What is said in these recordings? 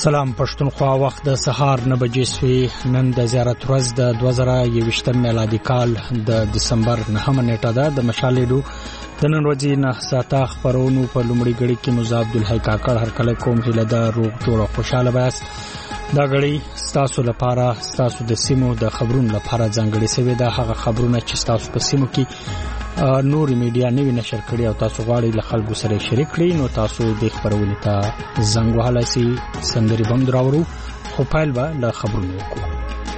سلام پښتونخوا وخت د سهار 9 بجې سوی نن د زیارت ورځ د 2021 میلادي کال د دسمبر 9 نیټه ده د مشالېدو د نن ورځې نه ساته خبرونو په لومړي غړي کې موسی عبدالحی کاکړ هر کله کوم هله د روغ جوړ خوشاله بیاس دا غړي ستاسو لپاره ستاسو د سیمو د خبرونو لپاره ځانګړي سوي ده هغه خبرونه چې ستاسو په سیمو کې نور میډیا نوی نشر کړي او تاسو غواړئ له خلکو سره شریک کړئ نو تاسو د خبرونې ته زنګ وهلای شئ سندري بم دراورو خو پایل به له خبرونو وکړو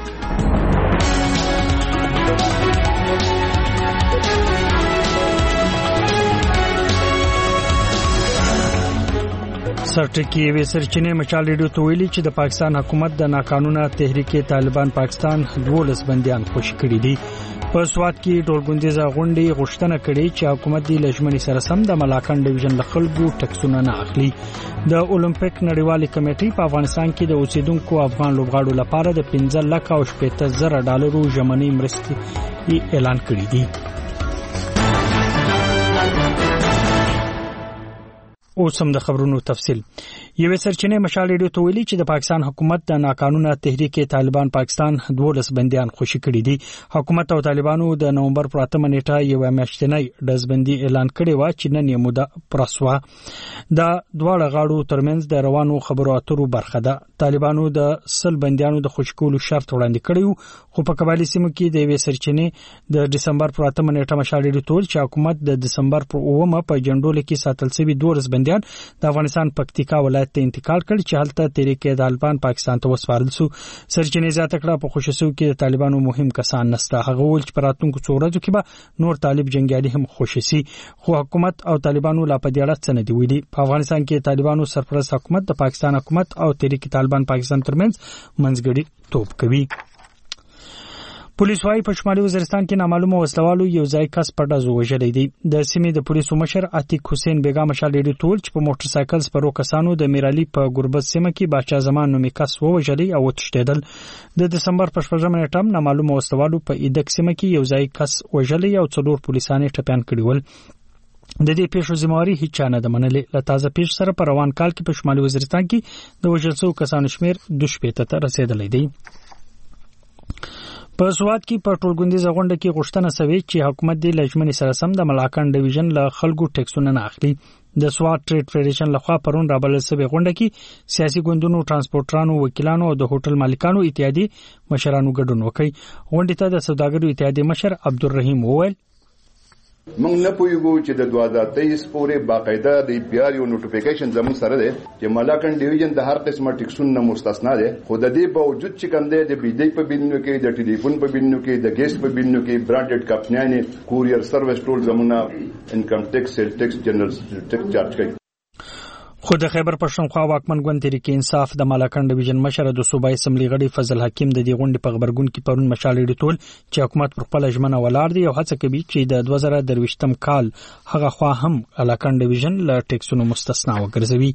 سرټکی وی سرچینه مچالېډو ته ویلي چې د پاکستان حکومت د ناقانونه تحریک طالبان پاکستان 12 بنديان خوشی کړي دي په سواد کې ټولګوندیزه غونډې غوښتنه کړې چې حکومت د لجمني سره سم د ملاکان ډیویژن له خلکو ټکسونه نه اخلي د اولمپیک نړیوالې کمیټې په افغانستان کې د اوسیدونکو افغان لوبغاړو لپاره د 15,000 ډالرو ژمنۍ مرستې اعلان کړې دي اوسم د خبرونو تفصیل یو سرچینه مشالېډو ته ویلي چې د پاکستان حکومت د ناقانونه تحریک طالبان پاکستان 12 بنديان خوشی کړي دي حکومت او طالبانو د نومبر پر 8 نیټه یو میاشتنۍ دزبندي اعلان کړی و چې نن یې موده پرسوا د دواړه غاړو ترمنځ د روانو خبرو اترو برخه ده طالبانو د 10 بنديانو د خوشکولو شرط وړاندې کړی خو په قبایلی سیمو کې د یو سرچینه د دسمبر پر 8 نیټه مشالېډو ټول چې حکومت د دسمبر پر 9 په جندول کې ساتل شوی 12 بنديان د افغانستان پکتیکا ولایت ته انتقال کړ چې هلته تحریک طالبان پاکستان ته وسپارل شو سرچینه زیاته کړه په خوشسو کې د طالبانو مهم کسان نسته هغه ول چې پراتونکو څو ورځو کې به نور طالب جنگیالي هم خوشسي خو حکومت او طالبانو لا په دې اړه څه نه دی ویلي په افغانستان کې طالبانو سرپرست حکومت د پاکستان حکومت او تحریک طالبان پاکستان ترمنځ منځګړی توپ کوي پولیس وايي په شمالي وزیرستان کې نامعلومه وسلوالو یو ځای کس په ډزو وژلې دي د سیمې د پولیسو مشر عتیق حسین بیگا مشالېډو ټول چې په موټر سایکل سپرو کسانو د میرالي په ګربت سیمه کې باچا زمان نومي کس وژلې او تښتېدل د دسمبر په 14 نیټه نامعلومه وسلوالو په ایدک سیمه کې یو ځای کس وژلې او 4 پولیسانو ټپيان کړي ول د دې پیښو ذمہواری هیڅ نه د منلې له تازه پیښ سره په روان کال کې په شمالي وزیرستان کې د وژل شوو کسانو شمیر 2 ته رسیدلی دی په سواد کې په ټولګوندیزه غونډه کې غوښتنه شوې چې حکومت د لجمني سره سم د ملاکان ډیویژن له خلکو ټیکسونه نه اخلي د سواد ټریډ فدریشن لخوا پرون رابلل شوې غونډه کې سیاسي ګوندونو ټرانسپورټرانو وکیلانو او د هوټل مالکانو اتحادیې مشرانو ګډون وکړي غونډې ته د سوداګرو اتحادیې مشر عبدالرحیم وویل موږ نه پوهیږو چې د 2023 پورې باقاعده د پی آر یو نوټیفیکیشن زموږ سره ده چې ملاکان ډیویژن د هر قسمه ټیکسونو نه مستثنا ده خو د دې باوجود چې کوم ده د بجلی په بلونو کې د ټلیفون په بلونو کې د ګیس په بلونو کې برانډډ کمپنیانې کوریر سرویس ټول زمونه انکم ټیکس سیل ټیکس جنرال ټیکس چارج کوي خو د خیبر پښتونخوا واکمن ګوند تحریک انصاف د ملاکان ډیویژن مشر د صوبایي اسمبلی غړي فضل حکیم د دې غونډې په خبرګون کې پرون مشالېډو ټول چې حکومت پر خپل ژمنه ولاړ دی او هڅه کوي چې د 2023 کال هغه خوا هم ملاکان ډیویژن له ټیکسونو مستثنا وګرځوي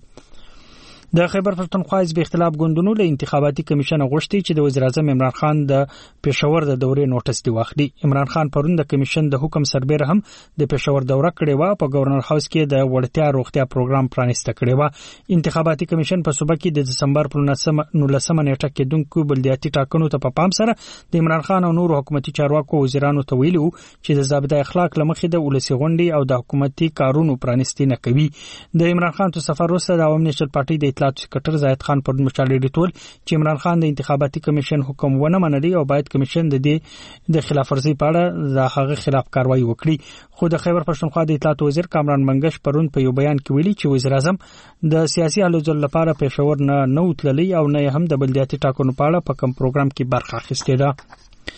د خیبر پښتونخوا حزب اختلاف ګوندونو له انتخاباتي کمیشن غوښتي چې د وزیر اعظم عمران خان د پېښور د دورې نوټس دی واخلي عمران خان پرون د کمیشن د حکم سربېره هم د پېښور دوره کړې و په گورنر هاوس کې د وړتیا روغتیا پروګرام پرانیسته کړی و انتخاباتي کمیشن په صوبه کې د دسمبر پر 19 نیټه کې دونکو بلدیاتي ټاکنو ته په پام سره د عمران خان او نور حکومتي چارواکو وزیرانو ته ویلو چې د ضابطه اخلاق لمخې د ولسی غونډې او د حکومتي کارونو پرانیستي نه کوي د عمران خان تو سفر وروسته د عوامي نشل پارټي د اطلاعات سکرټر زاهد خان پر مشالېډو ټول چې عمران خان د انتخاباتي کمیشن حکم ونه منلي او باید کمیشن د خلاف ورزي په اړه د هغه خلاف کاروایی وکړي خو د خیبر پښتونخوا د اطلاعات وزیر کامران منګش پرون په یو بیان کې ویلي چې وزیر اعظم د سیاسي هلو ځل لپاره پېښور نه وتللی او نه هم د بلدیاتي ټاکنو په اړه په کوم پروګرام کې برخه اخیستې ده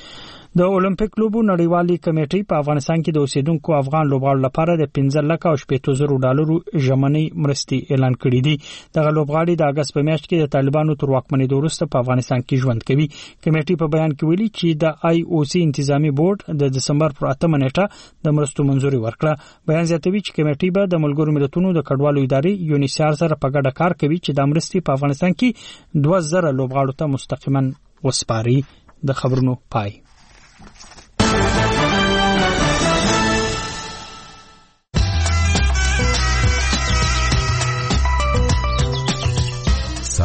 د اولمپیک لوبو نړیوالې کمیټې په افغانستان کې د اوسیدونکو افغان لوبغاړو لپاره د 15,000 ډالرو ژمنۍ مرستې اعلان کړې دي دغه لوبغاړي د اگست په میاشت کې د طالبانو تر واکمنۍ وروسته په افغانستان کې ژوند کوي کمیټې په بیان کې ویلي چې د آی او سی انتظامی بورډ د دسمبر پر 8 نیټه د مرستو منزوري ورکړه بیان زیاتوي چې کمیټې به د ملګرو ملتونو د کډوالو ادارې یونیسیار سره په ګډه کار کوي چې د مرستې په افغانستان کې 2000 لوبغاړو ته مستقیما وسپاري د خبرونو پای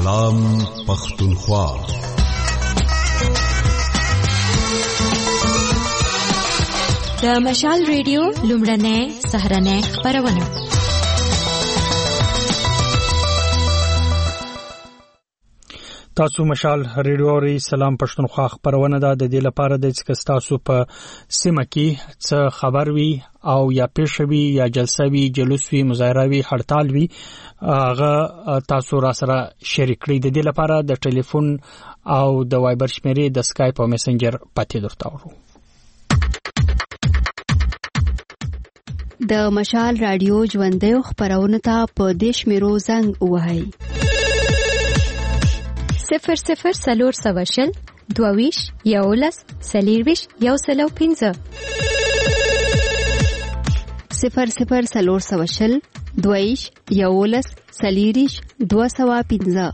پیغام پختونخوا. د مشال ریډیو لومړنۍ سهارنۍ خپرونه. تاسو مشال ریډیو اورئ. سلام پښتونخوا خبرونه ده. د دې لپاره د چې تاسو په سیمه کې څه خبر وي او یا پیښوي یا جلسه وي، جلوس وي، مظاهره وي، هړتال وي، هغه تاسو را سره شریک کړئ. د دې لپاره د ټلیفون او د وایبر شمیرې د اسکایپ او میسنجر پاتې درته ورو. د مشال رادیو ژوندۍ خبرونه ته په دیش میرو زنګ وهاي 00 سلور سواشل دوویش یولس سلیرویش یوسلو 15 00 سلور سواشل دوویش یولس سلیریش 215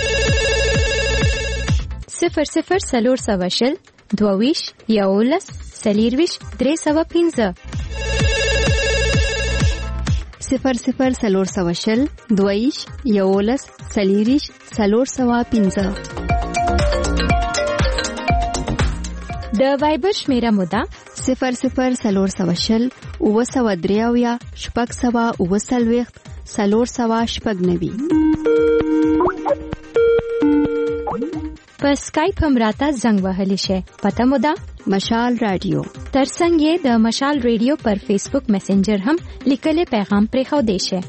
00 سلور سواشل دوویش یولس سلیرویش 315 00 سلور سواشل دویش یولس سلیریش سلور سوا 15. د وایبر شمیره مودا 00 سلور سواشل او سوا دریاویا شپږ سوا او سلويخت سلور سوا شپږ نوي. په اسکایپ هم راته زنګ وهلی شي. پته مودا مشال رادیو. ترڅنګ یې د مشال ریډیو پر فیسبوک میسنجر هم لیکلي پیغام پرې خو دی شي.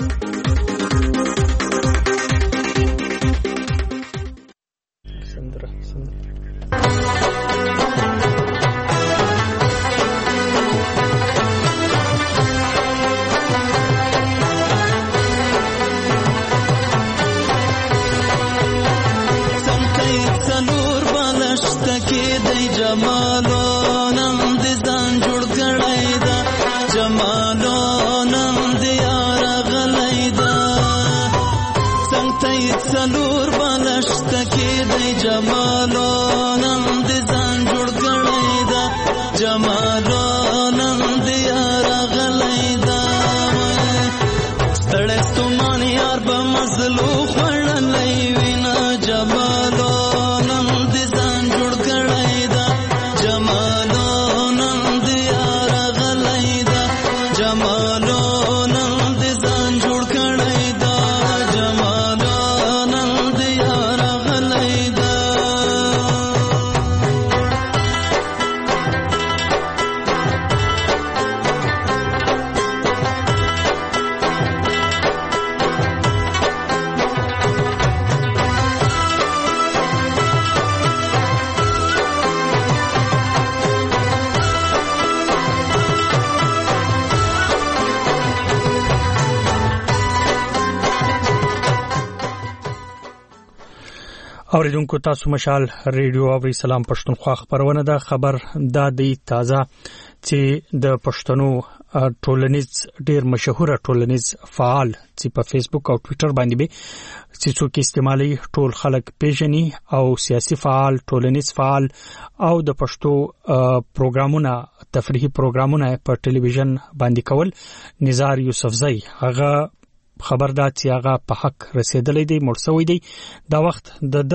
اوریدونکو تاسو مشال ریډیو او سلام پښتونخوا خبرونه ده. خبر دا دی تازه چې د پښتنو ټولنیز ډیر مشهور ټولنیز فعال چې په فیسبوک او ټوئیټر باندې به چې څوک استعمالي ټول خلک پیژني او سیاسي فعال، ټولنیز فعال او د پښتو پروګرامونه، تفریحي پروګرامونه په ټلویزیون باندې کول نزار یوسفزئی هغه خبردار چې هغه په حق رسیدلې دی، مرسوي دی. دا وخت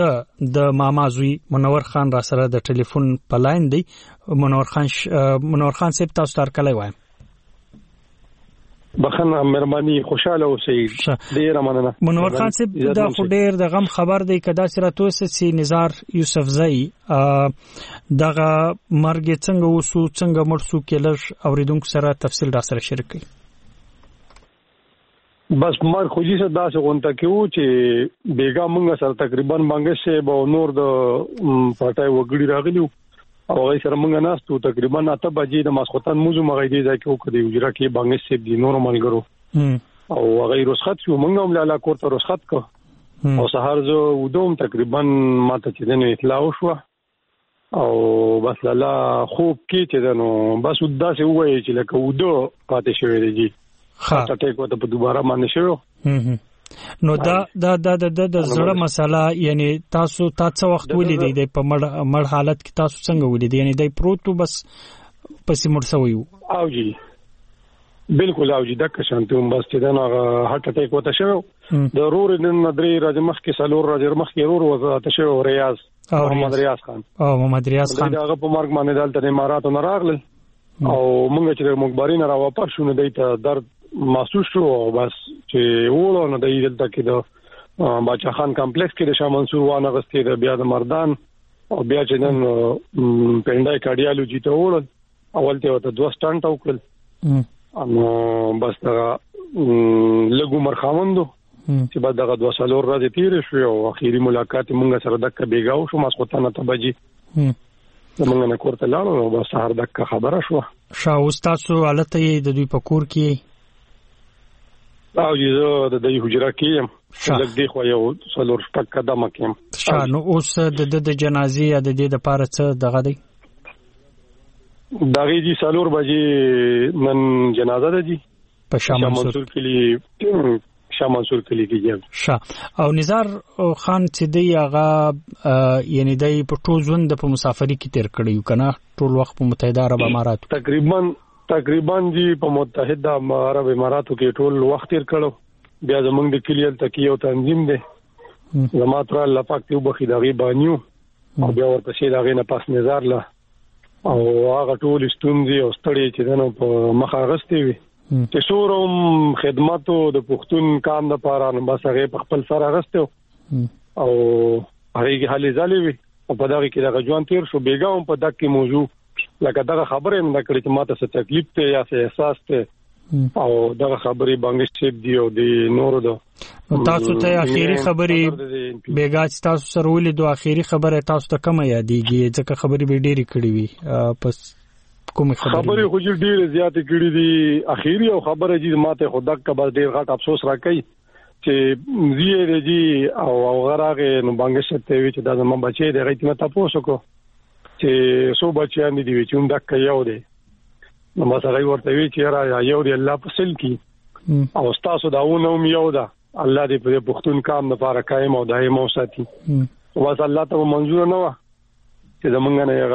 د ماما زوی منور خان را سره د ټلیفون په لاین دی. منور خان صاحب تاسو تر کله وایم بخنه مهرباني خوشاله اوسئ. ډیر مننه منور خان صاحب. دا خو ډیر د غم خبر دی کدا سره توسه چې نزار یوسفزئی دغه مرګ څنګه وسو، څنګه مرسو کېلش اوریدونکو سره تفصیل را سره شریک کړئ. بس مار خوږی سره داسې غونټه کېو چې بیګا مونږ سره تقریبا باندې سه به نور د پټای وګړي راغلیو او هغه سره مونږ ناستو تقریبا 8 بجې د ماسختن موزو مغې دی ځکه وکړي وجره کې باندې سه دی نور ملګرو او هغه رخصت شو. مونږ هم لاله کوړه رخصت کو او سهار زه ودوم تقریبا ماته چې دنه اطلاع وشو او بس لاله خوب کې چې دنو بس وداسه وایي چې لکه ودو پاتې شوی دی خاطر ټیک وته په دوباره باندې شو. نو دا زړه مسله، یعنی تاسو وخت ولیدئ د په مړ حالت کې تاسو څنګه ولیدئ؟ یعنی دای پروتو بس پسې مرسوي او جی بالکل او جی دک شانته بس چې دا هارت اٹیک وته شو د رور نن درې راځي مخکې سلور راځي مخکې رور وزارت شو ریاض محمد ریاض خان دغه په مرګ باندې دلته اماراتو نه راغلل او موږ چې مخبرین را واپس شو نه دیت درد محسوس شو بس چې وړو نه دی دلته کې د باچا خان کمپلیکس کې د شاه منصور وانه غستې د بیا د مردان او بیا چې نن پنډای کارډیالوجي ته وړل اول ته 2 سټانټ وکړل نو بس دا لګو مرخاوندو چې بعد دغه 2 سالور راځي تیر شو او اخیری ملاقات موږ سره دک بیګاو شو ماسخوتانه ته بجې موږ نه کوړه لاړو او بس هر دک خبره شو شاه استاد حالت د دوی په کور کې او یزه د حجره کې لږ دی خو یو څلور شپږ قدمه کې شاه نو اوس د جنازې یا د دې د پاره څه دغه دی دغه دي څلور بجې نن جنازه ده دي په شاه منصور کلی کې شاه او نزار خان چې دی هغه یعنی دی په ټول ژوند په مسافری کې تیر کړی کنه ټول وخت په متحده عرب امارات تقریبا جی په متحده عرب اماراتو کې ټول وخت تیر کړو بیا زمونږ د کلیل تکیو تنظیم دی زما تر الله پاک ته وبخي دغه بانیو او بیا ورپسې دغه نه پاس نظر له او هغه ټول ستونزې او ستړي چې دنه په مخه غستې وي چې شوروم خدماتو د پښتون کام د پاره نه بس هغه په خپل سره غستو او هغه حالي ځالي وي او په دغه کې دغه ژوند تیر شو بیګاوم په دغه موضوع لکه دغه خبره نه کړې چې ماته څه تکلیف ته یا څه احساس ته او دغه خبرې بانګشت دی او د نورو د تاسو ته اخیری خبرې بیګاچ تاسو سره ولې دوه اخیری خبره تاسو ته کومه یادېږي ځکه خبرې به ډېری کړې وي پس کومه خبرې خو ډېر زیات کړې دي اخیری او خبره چې ماته خو دغه کبر ډېر غټ افسوس راکړي چې زیره دي او غراغه نو بانګشت ته وی چې دا زما بچي دی غیتنه تاسو کو چې سو بچیان دي چې هم دک یو دی نو ما سره ورته وی چې را یو دی الله په سل کې او تاسو داونه هم یو ده الله دې په پښتون کام لپاره قائم او دائم اوساتي واسه الله ته منظور نه و چې زمونږ نه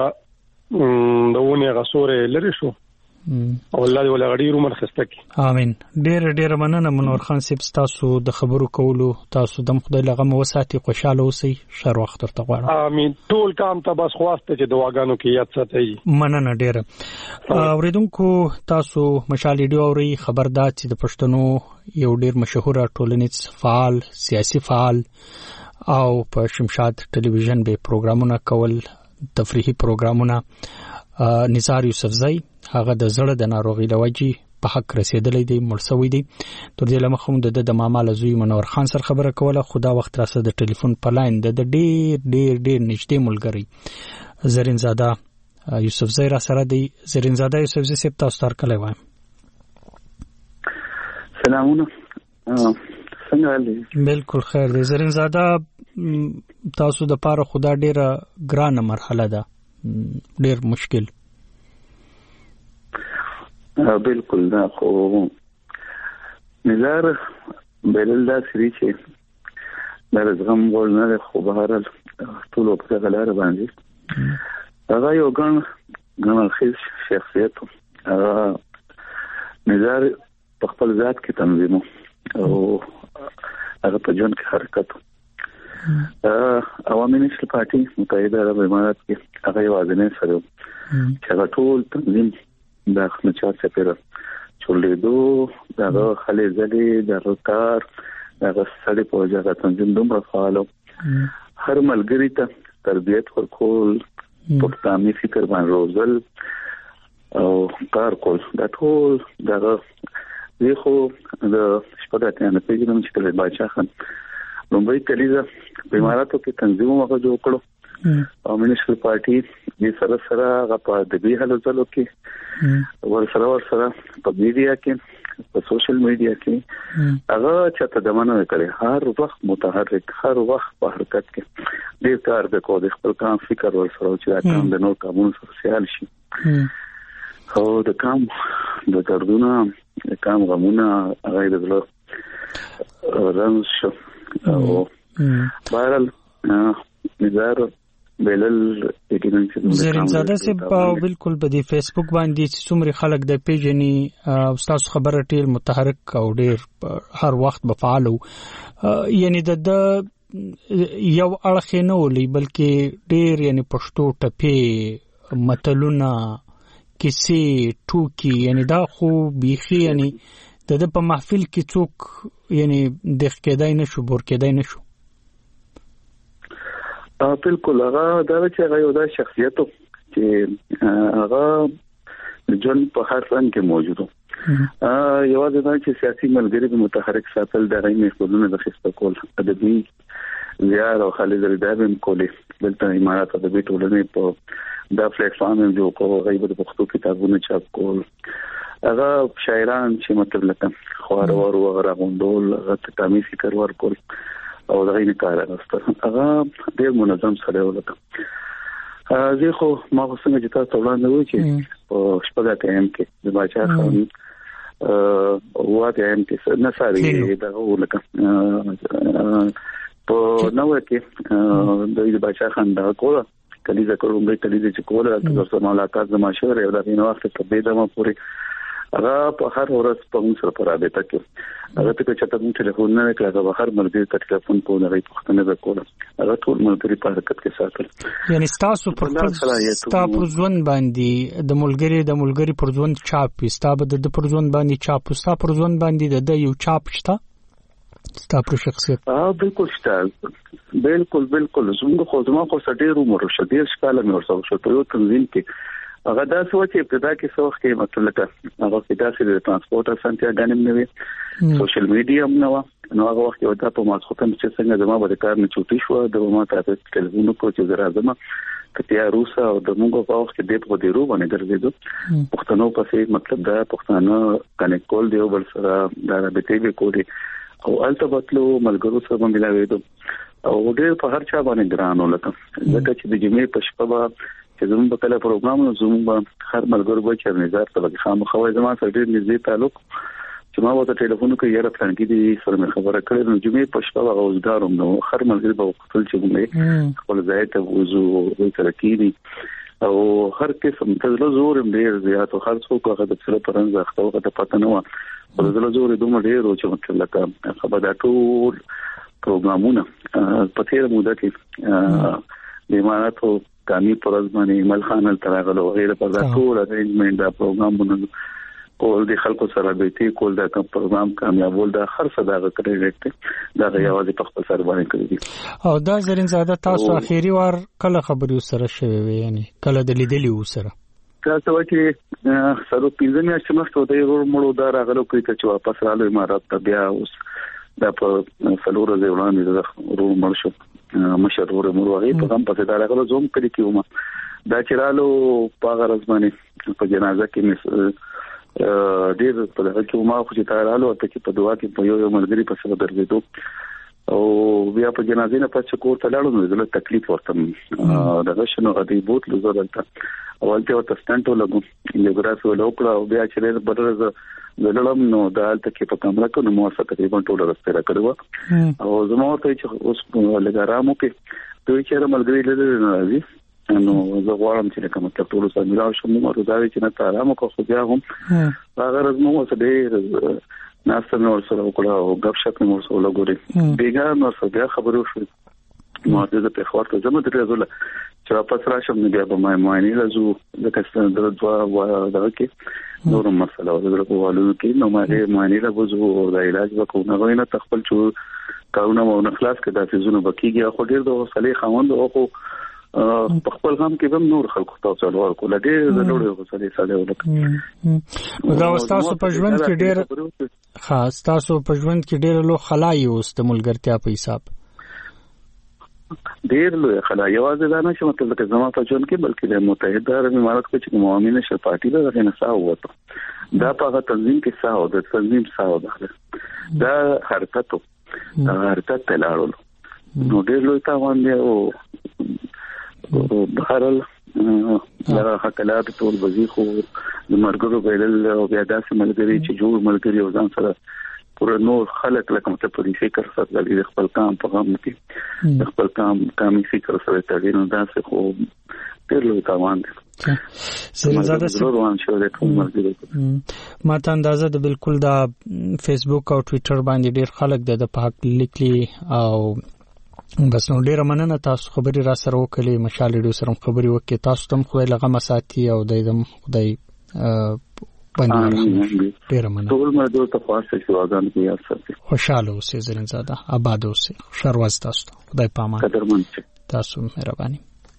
یې دونه غسوره لري شو او الله دې ولا غړي رومن خسته کی امين ډېر مننه منور خان صاحب تاسو د خبرو کولو تاسو د خدای لغه موساتي خوشاله اوسئ شر وخت ترته غواړم امين ټول کام ته بس خواسته چې دواګانو کې یاد ساتئ مننه ډېر اوریدونکو تاسو مشال ویډیو اوري خبردار چې د پښتنو یو ډېر مشهور ټولنیز فعال سیاسي فعال او په شمشاد ټلویزیون به پروګرامونه کول تفریحي پروګرامونه نثار یوسفزئی هغه د زړه د ناروغي لوجي په حق رسیدلې دی مرسوي دی تر دې لمخه د ماما لزوی منور خان سره خبره کوله خدا وخت راسه د ټلیفون په لاین د ډېر نږدې ملګری زرین زاده یوسفزئی را سره دی زرین زاده یوسفزئی سپ تاسو تر کله وایم سلامونه څنګه بالکل خیر دی زرین زاده تاسو د پاره خدا ډېر ګرانه مرحله ده ډېر مشکل بالکل دا خو نظر بلل دا سری چې دا زغم ول نه خو بهرال ټول په غلار باندې هغه یو ګڼ خیس شخصیت نظر په خپل ذات کې تنظیم او هغه په جون کې حرکت عوامي نشل پارټي متحده عرب امارات کې هغه وازنه سره چې هغه ټول تنظیم دا خنچا سپیره چولېدو دا خلې زلي دا کار دا سړي په وجه تنظیم دومره فعالو هر ملګری ته تربيت ورکول پښتاني فکر باندې روزل او کار کول دا ټول دا زه خو د شپږ نه پیژنم چې کله باچا خان لومړی کلیزه په اماراتو کې تنظیم وغه جوړ کړو او منیسپل پارټي د سره غو د به حل ځلو کې ور سره په میډیا کې په سوشل میډیا کې هغه چې ته دمنه کړي هر وخت متحرک هر وخت په حرکت کې ډیر کار د کو د خپل کام فکر ور سره چې دا کام د نور کارونو سره سیال شي او د کام د دردونه د کام غمونه هغه د زړه رنځ شو او بهرحال نظر بلل زرین زاده سي بالکل په دې فیسبوک باندې څومره خلک د پیجنی او تاسو خبره ټیر متحرک او ډیر هر وخت به فعال یعنی د یو اړخ نه ولي بلکې ډیر یعنی پښتو ټپی متلونه کیسې ټوکی یعنی دا خو بيخي یعنی د په محفل کې څوک یعنی د کېدای نشو بور کېدای نشو بالکل هغه دا چې هغه یو د شخصیتو چې هغه جون په هر فن کې موجود یو د چې سیاسي ملګری د متحرک ساتل د غي محفلونو د خسته کول ادبي زیار او خالد ردابم کولې دلته امارات ادبي ټولنې په دا پلیټ فارم جوړ کړو غیبت پښتو کتابونه چاپ کول هغه شاعران چې مطلب لکه خوارور او غراغوندول غته کمی فکر ورکول او دا یې کار راستل هغه ډېر منظم سره ولته زه خو ما څنګه چې تاسو وړاندې وایي چې په شپږه ټایم کې د باچا خان واته هم کې نه ساري دا ولکه په نو کې د باچا خان دا کوله کلیزه کوم به کلیزه چې کوله تاسو ملاقات زما شوره دا په نو وخت کې به دا ما پوری هغه په هر ورځ په موږ سره پرابطه کې هغه ته چې تاسو ټلیفون نه کړو هغه هر مرګ ته ټلیفون کوله غي پښتنه وکوله هغه ټول ملګری په حرکت کې ساتل یعنی تاسو پر ځوان باندې د ملګری پر ځوان چاپ استاب د پر ځوان باندې چاپ استا پر ځوان باندې د یو چاپ شته ستا پر شخصیت بالکل شته بالکل زموږ خو سټیر عمر شدیر شکاله مې ورسره شو په یو تنظیم کې هغه دا څه چې ابتدا کې څه وخت کې مطلب هغه کې تاسو د ترانسپورت اسانتیا غنیم نه وي سوشل میډیا هم نو هغه وخت یو دا په ماسختن چې څنګه زما به کار نه چوټی شو د ما ته ټلیفون کو چې زراعتما کتیا روسا او د موږ په وخت کې د په ډیرو باندې درځېدو پښتنو پسې مطلب دا پښتانه کنیکټ کول دی او بل سره دا رابطې به کوي او التبتلو ملګرو سره ملاوي او ډېر په هر چا باندې ګران ولکه ځکه چې د جمعې په شپه چې زموږ په کله پروګرامونو زموږ هر ملګرو به چې نظر ته خامخوي زما سره ډېر نږدې تعلق چې ما وته ټلیفون کې یاره څنګه دي سره خبره کړې نو جمعې په شپه هغه وزګاروم نو هر ملګری به خپل چې موږ خپل ځای ته وځو او ترکیبي او هر قسم د زور ډېر زیات او هر څوک هغه د سره پرنځ اخته وخت پته نه و او د زور دومره ډېر او چې مطلب لکه خبره دا ټول پروګرامونه په تیر موده کې د امارات او کامي پرز باندې مل خان التراغلو غیر په دا ټول ارینجمنت دا پروګرام کول د خلکو سره به تی کول دا پروګرام کامیابول دا هر صداغه کړی دا یوازې په خپل سر باندې کړی او دا زرین زاده تاسو اخیری وار کله خبري سره شوي وي یعنی کله د لیدلی وسره تاسو چې سره پینځه میاشتې مخکې د یو مړو دا راغلو کوي چې واپس رالو امارات ته بیا اوس دا په فلور زیولان د رو مرشد مشرور مروغي په هم په دا راغلو زوم کړی کیوم دا چرالو په غرض باندې په جنازه کې ډېر په دغه کې ما خو چې تارالو ته چې په دعا کې په یو ملګری په سره درځېدو او بیا په جنازې نه پاتې کور ته لاړو نو زله تکلیف ورته دغه شنو غدي بوت لزرلته اولته ورته ستنټو لګو یوګراف ولوکړه او بیا چې بدرزه ولړم نو دالته کې په کمره کې نو مو تقریبا ټول راسته راکړو او زموږ ته چې اوس لګارامو کې دوی چې ملګری لري راځي نو زه غواړم چې کوم ټول سره ملاو شم نو دا چې نه تارام کو خو بیا هم هغه رزمو سره ډېر ناست نو سره وکړه او غب شپ نو سره لګوري بیګا نو سره بیا خبرو شو نو د په خاطر ته زموږ درې زول چې واپس راشم نو بیا به ما معنی لازو د کسته د دوا دغه کې نور مسله او د کوالو کې نو ما دې معنی لازو او د علاج وکړو نو غوینه تخپل چې کارونه مو نه خلاص کړه د فزونه بکیږي خو ډېر د حوصله خوند او په خپل هم کې هم نور خلکو تاسو ولور کول ډېر ضروري غوښتل ساده ولکه دا تاسو په ژوند کې ډېر خاص تاسو په ژوند کې ډېر لو خلای اوس د ملګرتیا په حساب ډېر لو خلای یوازې دا نه چې مطلب چې زما په ژوند کې بلکې د متحده عرب امارات کې چې موامین نشه پارټي ده نه ساو وته دا په تنظیم کې ساو د تنظیم ساو ده دا حرکت تلاړو نو ډېر لوی تاوان دی او بهرل دا حکلات ټول وزي خو د مرګرو ویل او بیا داسې ملګری چې جوړ ملګری او ځان سره پر نور خلک لکه مته په دې فکر سره د خپل کام په غم کې د خپل کامي فکر سره تړي نو دا څه خو ډېر لوی تاوان دی. زرینزاده ما ته اندازه د بالکل دا فیسبوک او ټویټر باندې ډېر خلک د په حق لیکلي او بس نو ډېر مننه تاسو خبري را سره وکړي مشال ریډیو سره خبري وکړي تاسو تم خو لغه مساتي او د خدای باندې ډېر مننه ټول مده ته خاصه شواګان کې یاد ساتي. خوشاله اوسئ زرینزاده آباد اوسئ شرواز تاسو خدای پامان قدرمن تاسو مهرباني.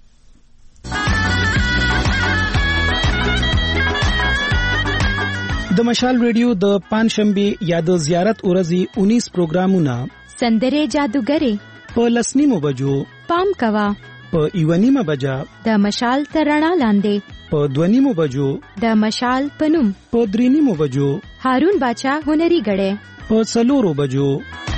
د مشال ریډیو د پنځشنبه یا د زیارت ورځې 19 پروګرامونه سندره جادوګری په لسنیمو بجو پام کوا په ایونیمه بجا د مشال ترڼا لاندې په دونیمو بجو د مشال پنوم په درینیمو بجو هارون باچا هنري غړې په څلورو بجو.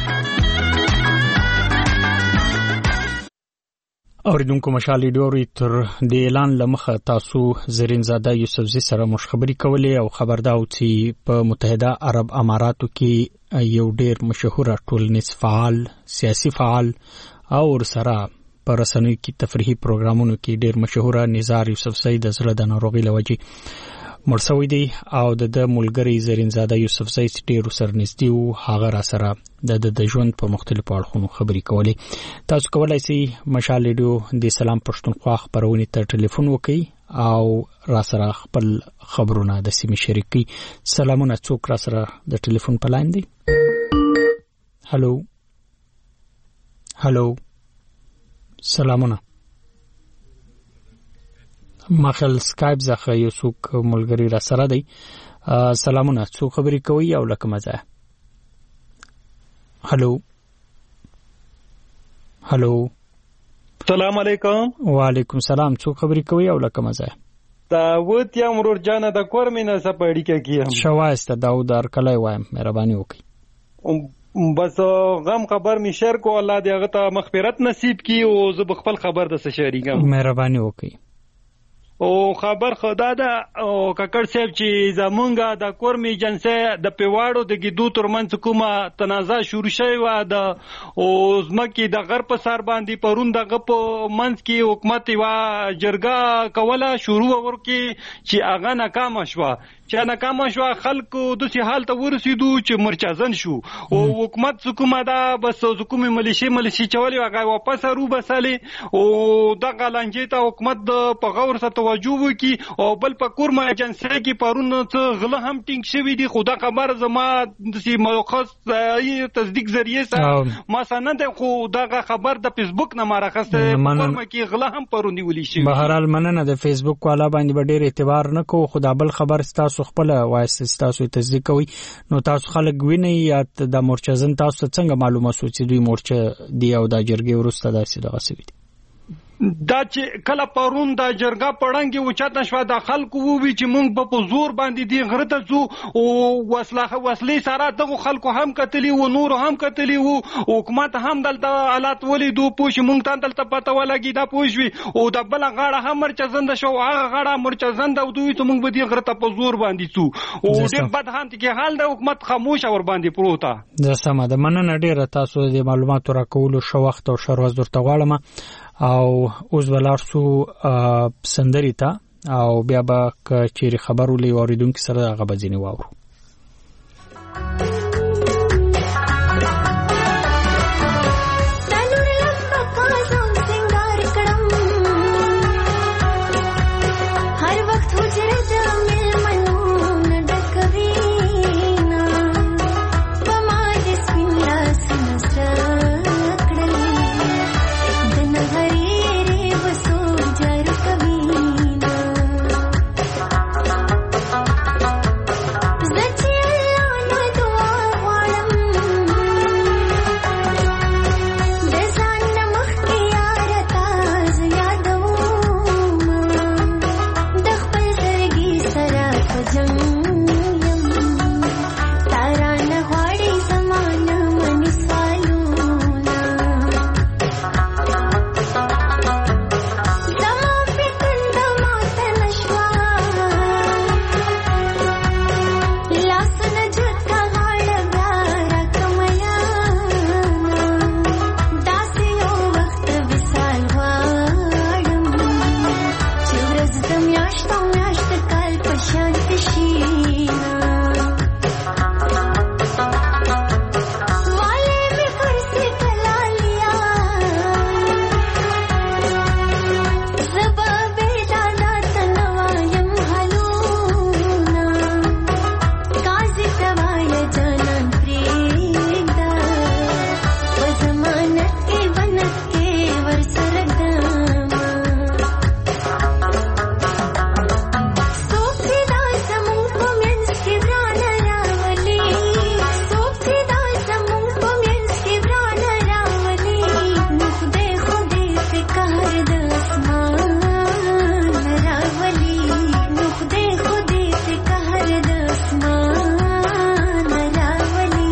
اوریدونکو مشال ریډیو تر د اعلان لمخه تاسو زرینزاده یوسفزي سره مشخبري کولې او خبرداو چې په متحده عرب اماراتو کې یو ډېر مشهور ټولنیز فعال سیاسي فعال او سره پر رسنۍ کې تفریحي پروګرامونو کې ډېر مشهور نزار یوسفزي د زړه د ناروغۍ لوجې مرسوي دی او د ملګری زرینزاده یوسفزي ډېر سر نږدې او هغه را سره د ژوند په مختلفو اړخونو خبرې کولې. تاسو کولای شئ مشال ریډیو د سلام پښتونخوا خبرونه ته ټلیفون وکړئ او را سره خپل خبرونه د سیمې شریکي. سلامونه څوک را سره د ټلیفون په لاین دی؟ هالو هالو سلامونه مخل سکایپ ځخه یو څوک ملګری را سره دی. سلامونه څوک خبرې کوي او لکه مزه؟ هالو هالو السلام علیکم. وعلیکم السلام څوک خبرې کوي او لکه مزه؟ داود یا مرور جان د کور مینه سپړی کې شواسته داود ارکلای وایم مهرباني وکړئ. بس غم خبر می شیر کو الله دې هغه ته مغفرت نصیب کی او زه خپل خبر د شریکم مهرباني وکړئ. او خبر خدا دا او ککړ صاحب چې زمونږه د کورمي جنسه د پیواړو د گیدو ترمنځ کومه تنازع شروع شوی و د او زمکه د غرب سر باندې پرون دغه په منځ کې حکومت وا جرګه کوله شروع ورکی چې هغه ناکام شو چې ناکام شو خلکو د سي حالت ورسېدو چې مرچازن شو او حکومت حکومت دا بس حکومت ملیشي چولې هغه واپس رو بساله او دغه لنجې ته حکومت په غور سره توجه وکي او بل په کورما ایجنسی کې پرون څه غله هم ټینګ شوی دي خدا خبر زما د سي موخص تصدیق ذریعہ سره ما سند خو دغه خبر د فیسبوک نه مارخصه کورما کې غله هم پرونی ولي شي. بهرحال مننه د فیسبوک والا باندې ډېر اعتبار نه کو خدا بل خبر تاسو خپل وایس تاسو تصدیق کوي نو تاسو خلک ویني یا د مورچزن تاسو څنګه معلومه سو چې دوی مورچه دی او د جرګې ورسته داسې دغه سوي دا چې کله پرون د جرګه پړنګي و چاته شو د خلکو وی چې مونږ په زور باندې دی غرته څو او وسلې سره دغه خلکو هم کتلی و نور هم کتلی و حکومت هم دلته حالات ولیدو پوښ مونږ ته دلته پته ولګی دا پوښوي او د بل غاړه هم مرچزند شو هغه غاړه مرچزند او دوی ته مونږ به دی غرته په زور باندې څو او ډېر بد هم کې حال د حکومت خاموش اور باندې پروته. د سمه د مننه ډیره تاسو د معلوماتو راکولو شو وخت او شروز درته غواړم او اوس ولار سو سندري ته او بیا به چیرې خبرو لې اوریدونکو سره هغه بځینی واورو. Then میاشتو میاشت کال پشانت شینا والے میں پھر سے کلا لیا زبا بیدادا تنوایم حلونا کازی توایا جانان پریگدا وزمانت کے بنت کے ورسردام سوپسیدا زمون کو مینس کی برانا راولی سوپسیدا زمون کو مینس کی برانا راولی نو خدای خدای سے قهر د اسمان راولی نو خدای خدای سے قهر د اسمان راولی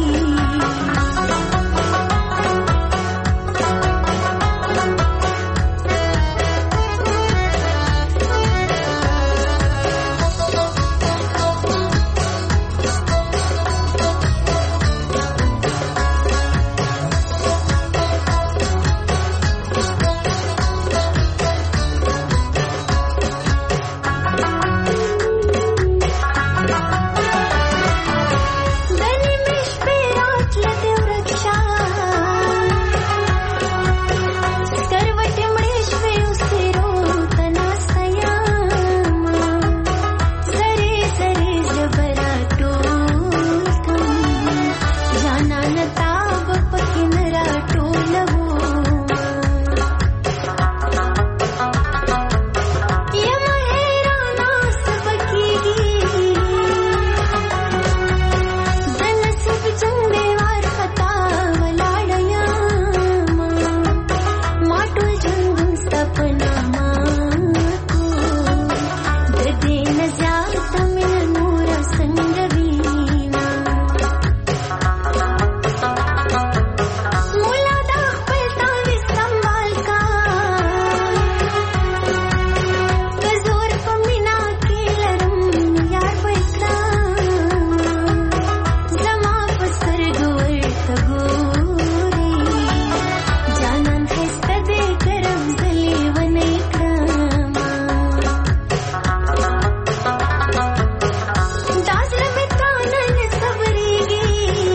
دنی مش پیرات لده ورکشا سکروٹ مڑیش پہ اسیرو تنا سیاما زری زری زبرا ٹولتم جانا نتاب پکن را ٹولو یم حیرانا سبکیگی دنسب جنگ بیوار خطا ولاڑیاما ماٹول جنگم سپنا ماکو ددین زیادتا من نورا سنگوینا مولا دا خپل تاوی سنبال کا کزور پمینا کی لرم یار بیکرام زما پسر گور تگوری جانان خسته دے کرم زلی ونی کراما دازر میں تانن صبریگی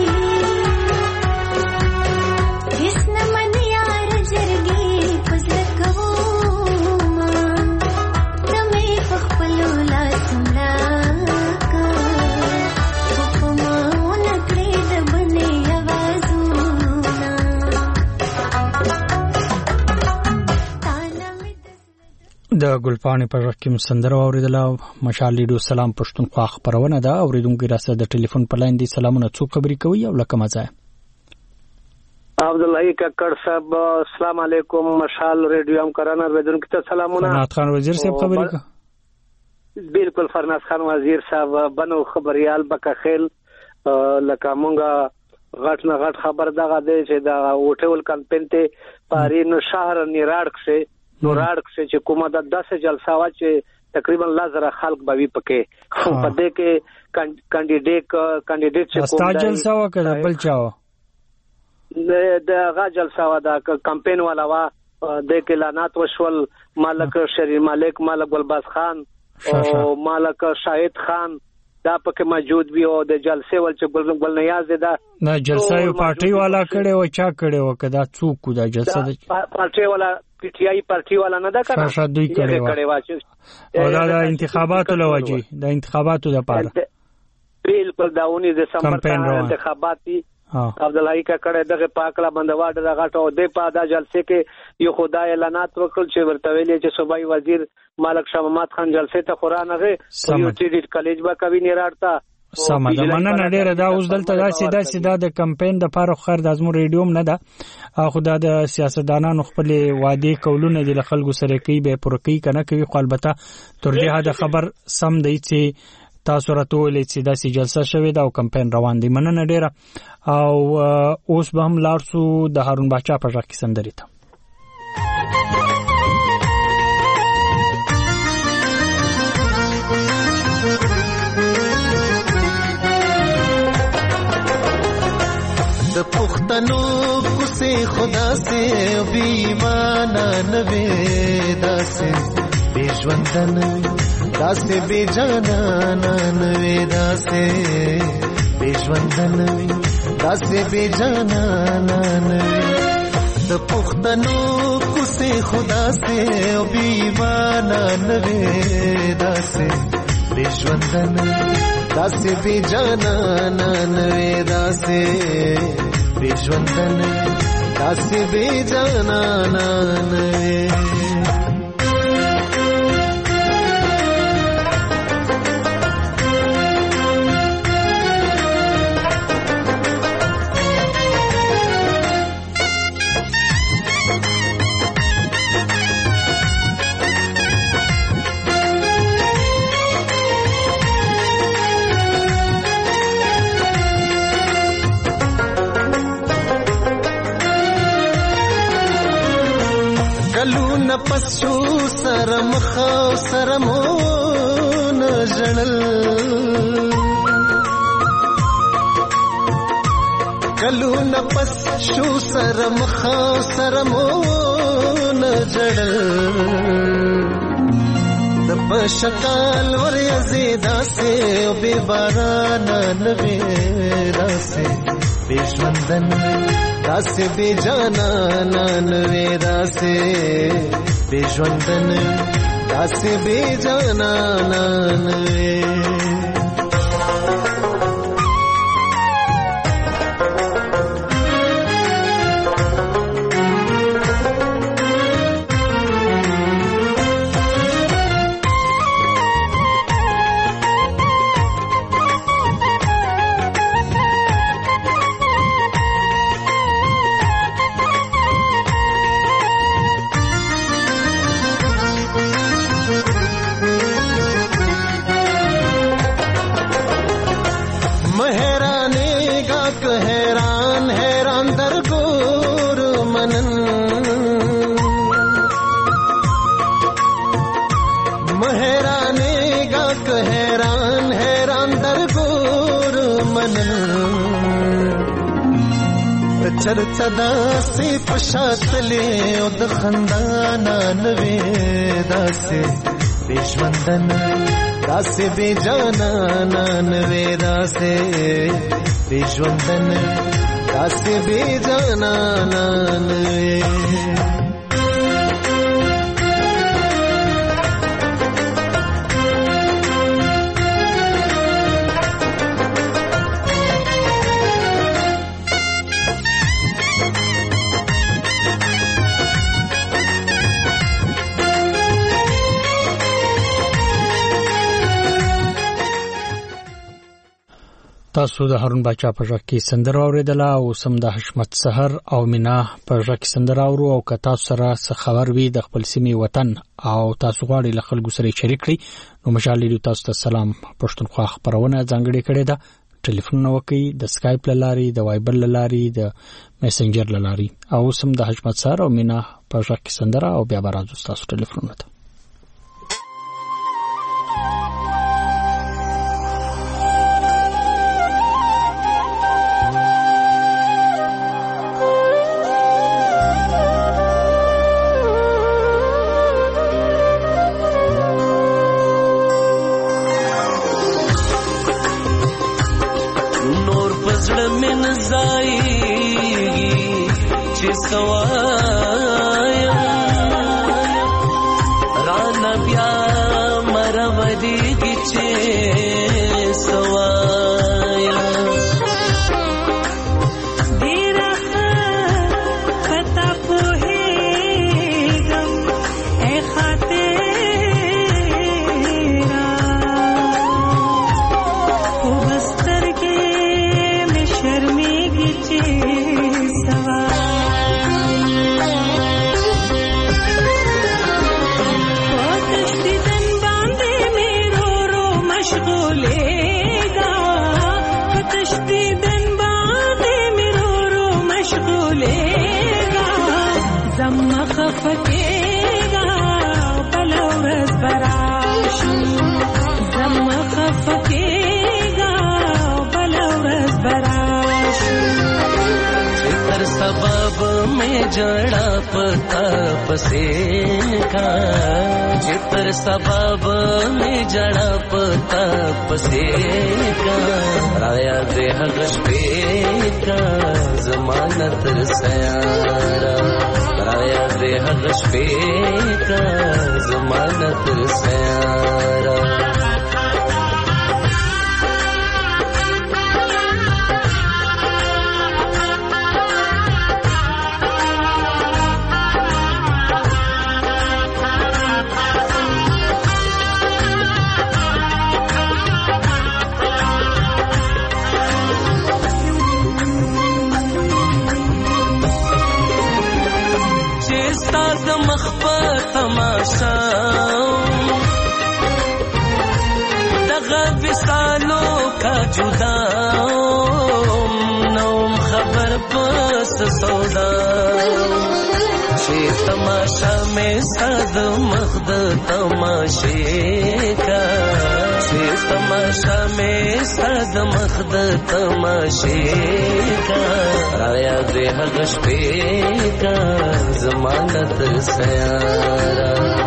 اس نمن یار جرگی پزرکوما تمی پخپلو لا سملاکا حکما نکڑی دبنے آوازونا تانا میں د ګلپاڼې په غږ کې سندره واوریدله. مشال ریډیو سلام پښتونخوا خبرونه ده. اوریدونکو راسره د ټلیفون په لاین دي. سلامونه، څوک خبرې کوي او له کومه ځایه؟ عبدالله ککړ صاحب السلام علیکم. مشال ریډیو هم کرانه اوریدونکو ته سلامونه. فرناد خان وزیر صاحب خبرې کوي. بالکل فرناد خان وزیر صاحب بنو خبريال بکخیل لکه مونږه غټ نه غټ خبر دغه دی چې دا وټول کمپین ته پاري نو شهر نیراړ کې چې کومه د 10 جلسه وا چې تقریبا لازره خلق بوي پکې په دې کې کاندیدټ چې کوم دا جلسه وا کړه بل چاو د غا جلسه وا دا کمپین والا وا د اعلانات وشول مالک شریر مالک مالک ګلباز خان او مالک شاهد خان دا پکې موجود وی او د جلسې ول چې ګل نیاز دا نه جلسه یو پارټي والا کړي او چا کړي او کدا څوک دا جلسه د پارټي والا پی ټی آی پارټي والا نه دا کړه شاید دوی کړي او دا د انتخاباتو لوجي د انتخاباتو لپاره بالکل دا 19 دسمبر ته انتخابات دي. عبدالله ککړه دغه پاکلا بندواډ دغه ټو د پادا جلسې کې یو خدای اعلانات وکړ چې ورته ویلي چې صوبایي وزیر مالک شاه محمد خان جلسې ته خورانغه یو ټیډ کالج با کوي نیراړتا سمه ده. مننه ډیره. دا اوس دلته دا سیده د کمپاین د پاره خر د ازمو ریډیوم نه ده. خو د سیاستدانانو خپل وعده کولونه د خلکو سره کوي به پرکی کنه کوي. خو البته تر دې حد خبر سم دی چې تاسو راتولې چې دا جلسه شوې ده او کمپاین روان دی. مننه ډیره. او اوس به هم لارسو د هارون باچا په ځای کې سندري ته. د پښتنو کوسه خدا سے بی ایمان نوې داسې بے ژوندن داسې بې جانان وې داسې بې ژوندن وې داسې بې جانان وې د پښتنو کوڅې خدا سے او بې ایمانان وې داسې بې ژوندن داسې بې جانان وې داسې بې ژوندن داسې بې جانان وې پس شو سره مخا سره مون جړل کلو نه پس شو سره مخا سره مون جړل د پشکال ور یزیدا سه او به باران نوې راسه بشوندن داسې بې جانان وې داسې بې ژوندن داسې بې جانان وې چرته داسې پشاتلې او د خندانان وې داسې بې ژوندن داسې بې جانان وې داسې بې ژوندن داسې بې جانان وې تاسو د هارون باچا په ژغ کې سندره اوریدله او سم د حشمت سحر او مینا په ژغ کې سندره اورو او که تاسو سره څه خبر وي د خپل سیمې وطن او تاسو غواړئ له خلکو سره شریک کړئ نو مشال تاسو ته سلام پښتونخوا خبرونه ځانګړې کړې ده ټلیفون وکړئ د سکایپ لاري د وایبر لاري د میسنجر لاري او سم د حشمت سحر او مینا په ژغ کې سندره او بیا به راځو تاسو ټلیفون ته Go जड़ा पता पसे का जितर सबब में जड़ा पता पसे का राया दे हगश पे का जमानत सयारा राया दे हगश पे का जमानत सयारा तमाशा दगा विसालों का जुदा नौम खबर बस सौदा शेर तमाशा में साद मख्द तमाशे का शेर तमाशा में साद मख्द तमाशे का राया दे हगश पे का जमानत सयारा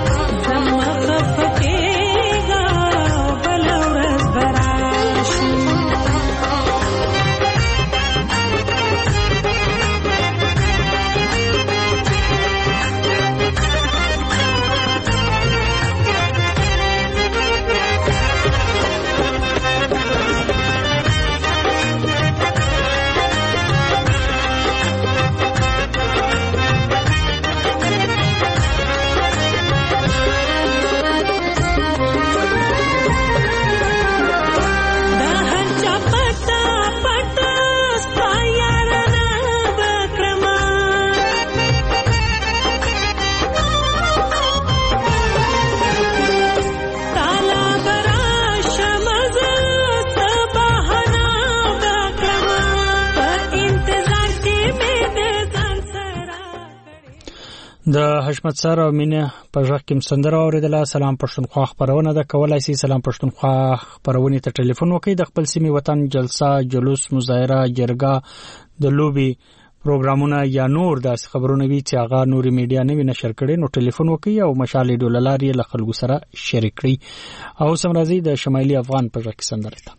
د حشمت سره او مینه په ځخ کې سندره اوریدله. سلام پښتونخوا خبرونه ده کولای شي سلام پښتونخوا خبرونه ته ټلیفون وکړئ. د خپل سیمې وطن جلسه جلوس مظاهره جرګه د لوبي پروګرامونه یا نور داس خبرونه وی چې هغه نوري میډیا نه وی نشر کړي نو ټلیفون وکړئ او مشالې ډوللاري له خلکو سره شریک کړئ. او سمرازي د شمالي افغان په ځخ کې سندره ده.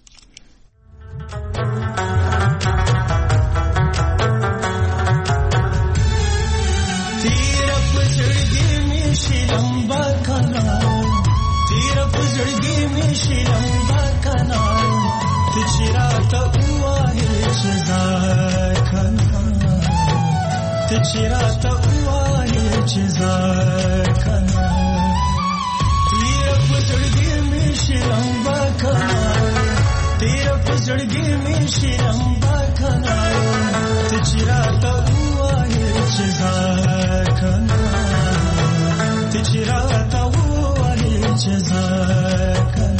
چراتا اوای چزار کنا تیرا پزړګي می شلمبا کنا تیرا پزړګي می شلمبا کنا چراتا اوای چزار کنا چراتا اوای چزار کنا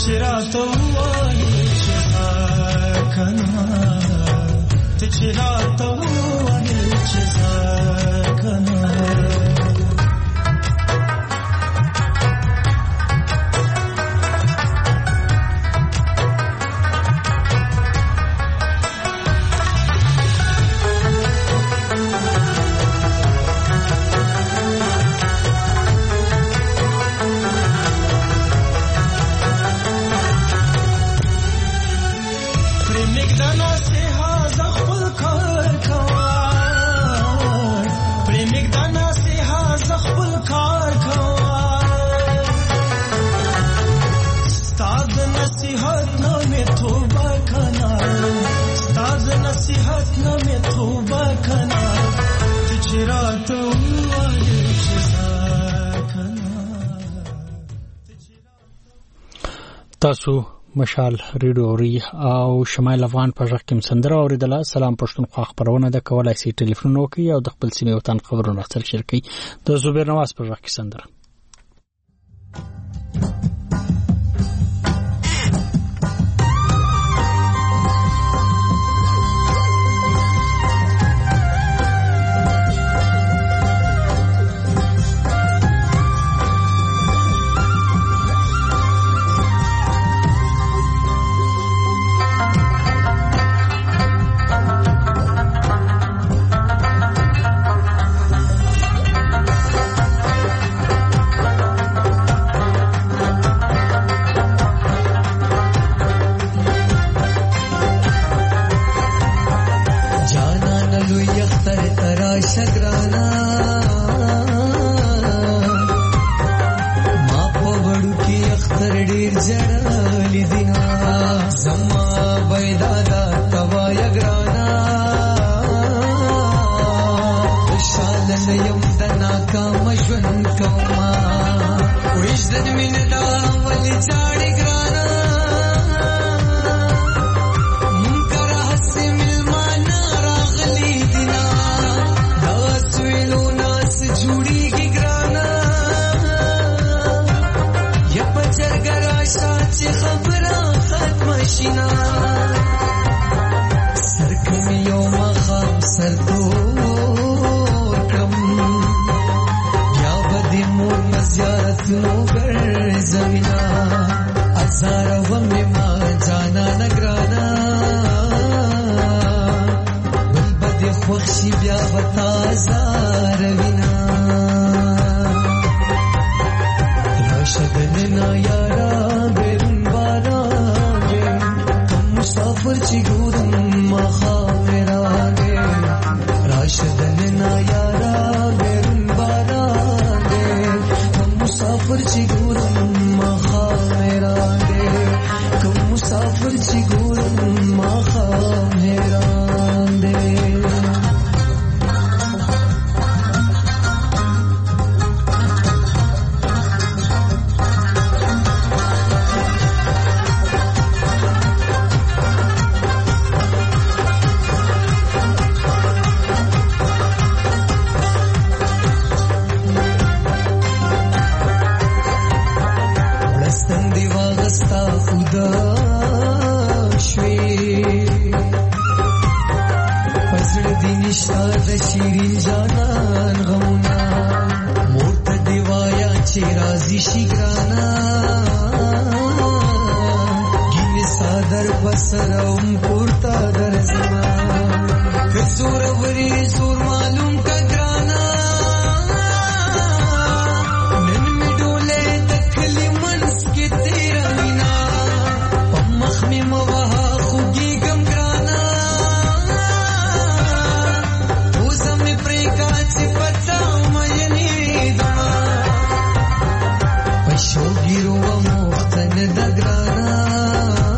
چراته وایې چې ځکنا ته چراته وایې چې ځکنا تاسو مشال ریډیو اوري او شمال افغان په ژغ کې سندره اوریدله. سلام پښتونخوا خبرونه د کولای شي ټلیفون وکړي او د خپل سیمې وطن خبرونه تر شریکي. د زبیر نواز په ژغ کې سندره.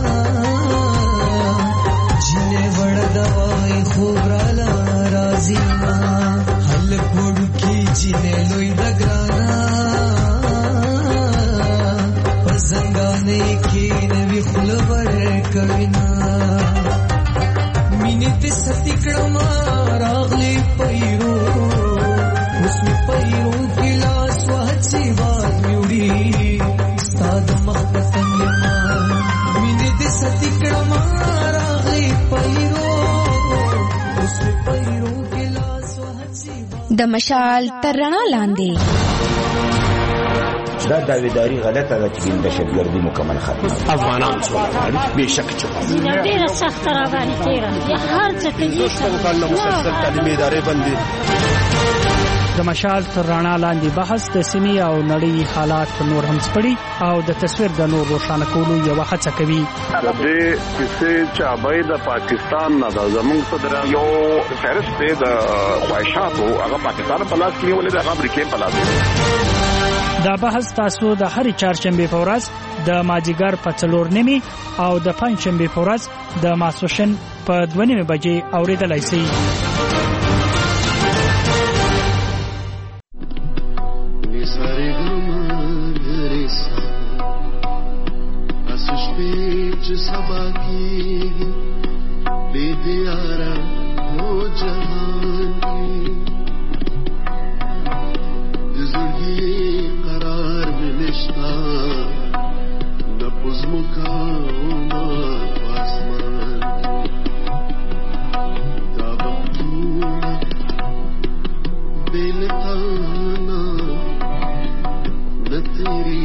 خوب را لا رازی د مشال تر رڼا لاندې. دا داویداری غلطه ده چې دهشتګردي مکمل ختمه. افغانان سوله غواړي بېشک چې ډېره سخته راباندې تېره هر څه کوي. مسلسل تعلیمي ادارې بندي. د مشال تر رڼا لاندې بحث د سیمې او نړۍ حالات نور هم سپړي او د تصویر د نور روښانه کولو یو هڅه کوي. د دې کیسې چابې د پاکستان نه د زموږ صدر یو فهرست د خواهشاتو هغه پاکستان په لاس کې ولې د امریکا په لاس. دا بحث تاسو د هر چهارشنبه په ورځ د مازیګر په 4:30 او د پنځشنبه په ورځ د ماسوشن په 2:30 بجې اوریدلای شئ. सबा की बेदियारा हो जहान की जिंदगी करार में निश्ता न पुज़मुकाम आसमान ताबतूना बेलताना न तेरी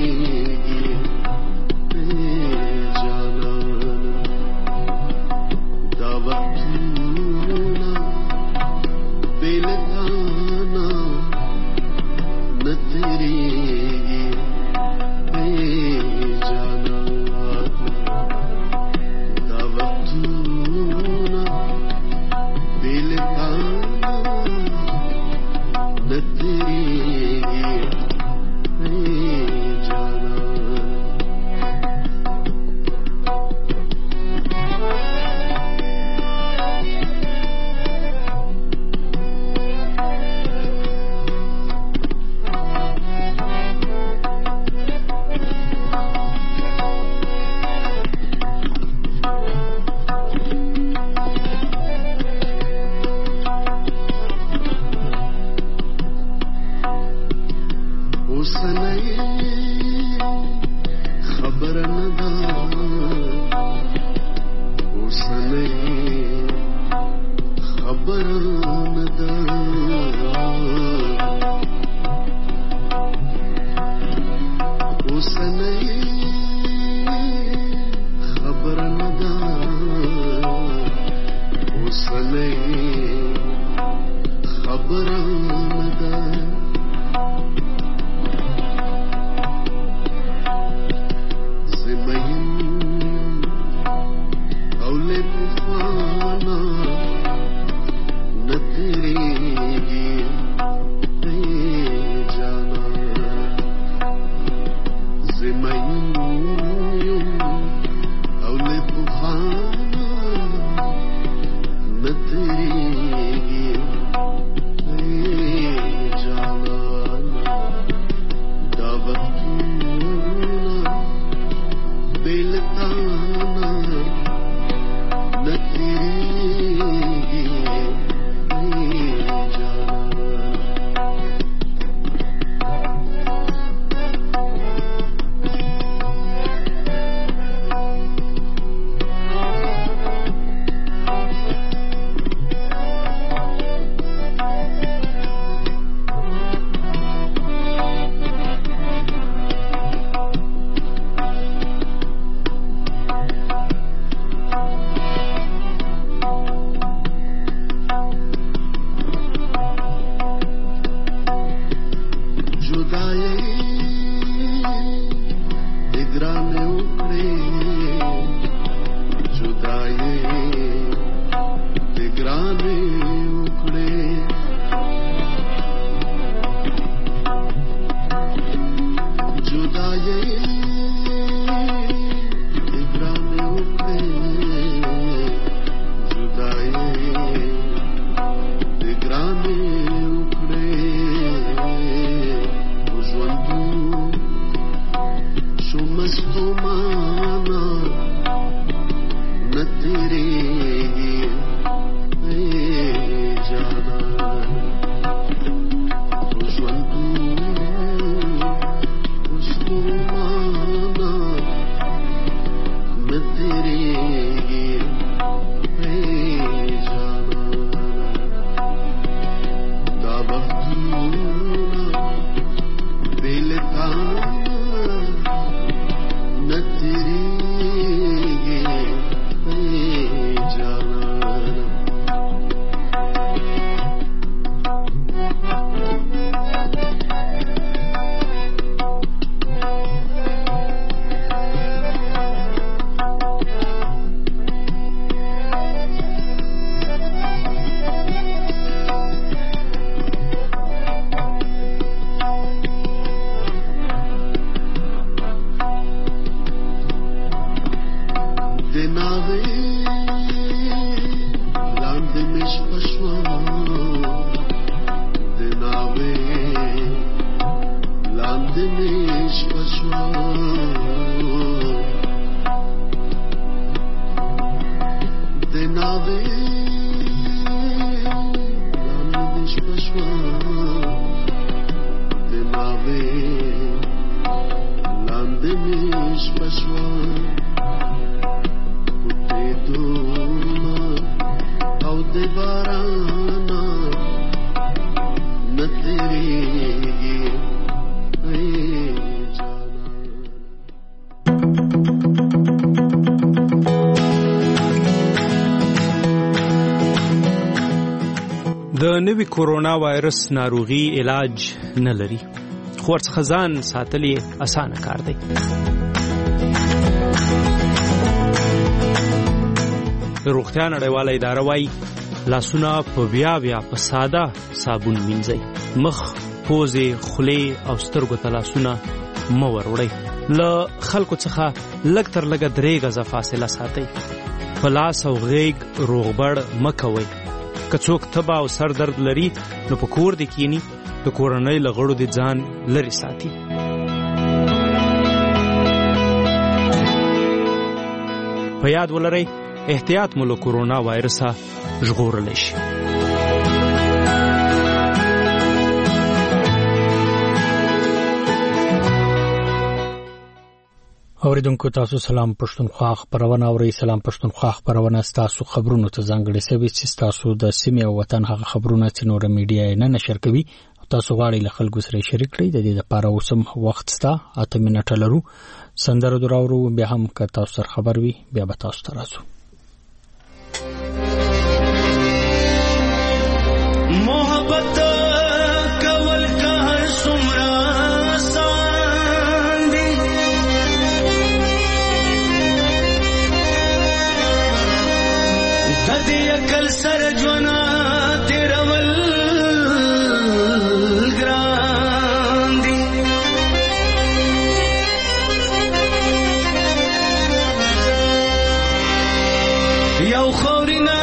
د نوي کورونا وایرس ناروغي علاج نه لري، خو ورڅخه ځان ساتل یې اسانه کار دی. د روغتیا نړیواله اداره وایي لاسونه په بیا په ساده صابون مینځئ. مخ، پوزې، خولې او سترګو ته لاسونه مه وروړئ. له خلکو څخه لږ تر لږه 3 غزه فاصله ساتئ. په لاس او غیږ روغبړ مه کوئ. که څوک تبه او سر درد لري نو په کور دې کینی، د کورنۍ له غړو دې ځان لرې ساتي. په یاد ولرئ احتیاط مو له کورونا وایرسه ژغورلی شي. اوریدونکو تاسو سلام پښتونخوا خبرونه اورئ. سلام پښتونخوا خبرونه تاسو خبرونو ته ځانګړي سوي چې تاسو د سیمې او وطن هغه خبرونه چې نور میډیا نه نشر کوي تاسو غواړئ له خلکو سره شریک کړئ. د دې لپاره اوسم وخت ستا 8 منټه لرو. سندره دراورو بیا هم که تاسو سره خبر وي بیا به تاسو ته راځو. محبت کول که هر څومره آسان دي، د دې عقل سره ژوند تېرول ګران دي. یو خورینه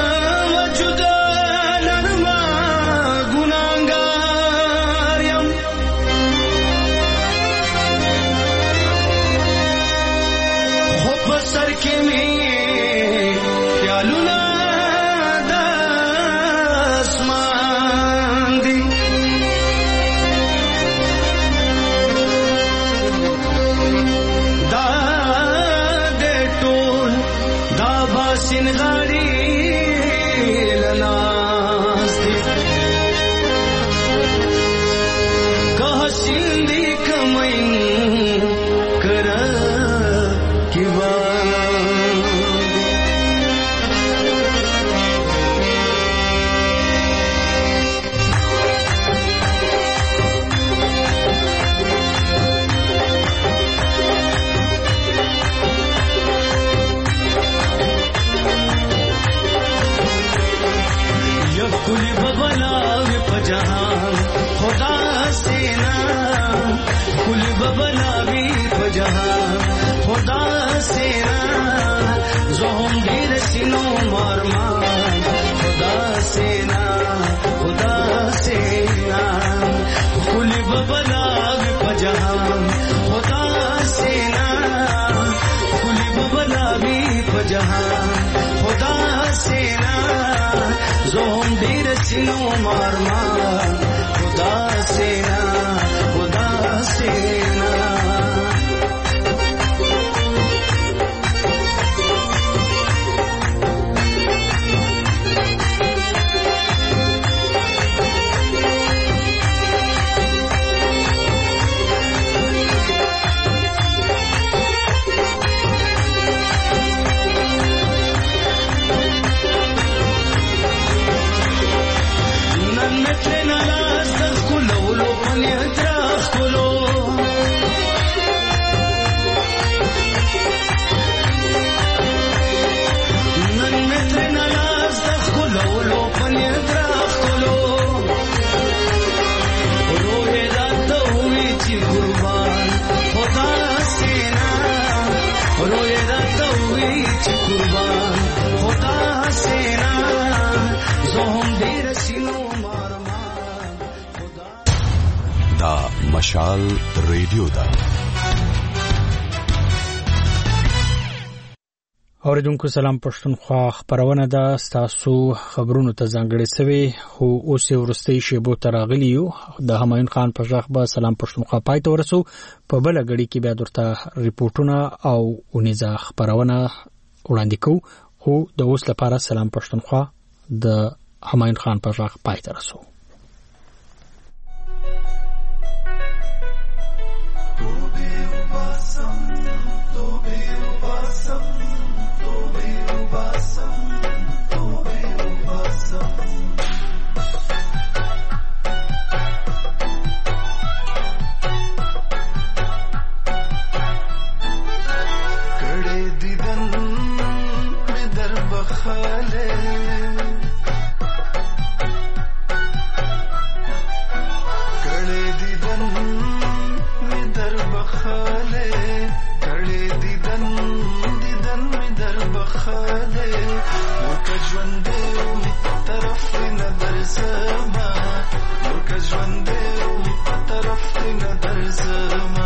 مشال ریډیو دا اوریدونکو سلام پښتونخوا خبرونه ده تاسو خبرونو ته ځانګړي سوي خو اوس ورستي شیبو تراغلی یو د همایون خان په ځخ به سلام پښتونخوا پای ته ورسو په بل غړي کې بیا درته ریپورتونه او اونیزه خبرونه وړاندې کوو خو د اوس لپاره سلام پښتونخوا د همایون خان په ځخ پای ته رسو. درځما لکه ژوندې وم په طرف دې نه درځما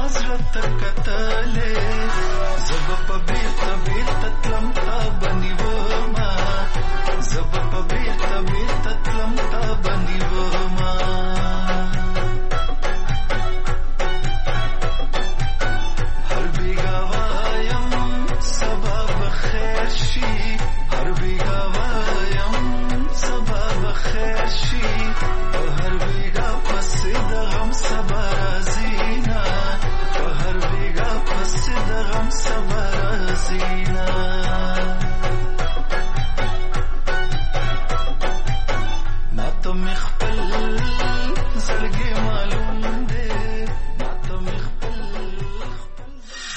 زب په بیرته بیرته تلم تا بنیو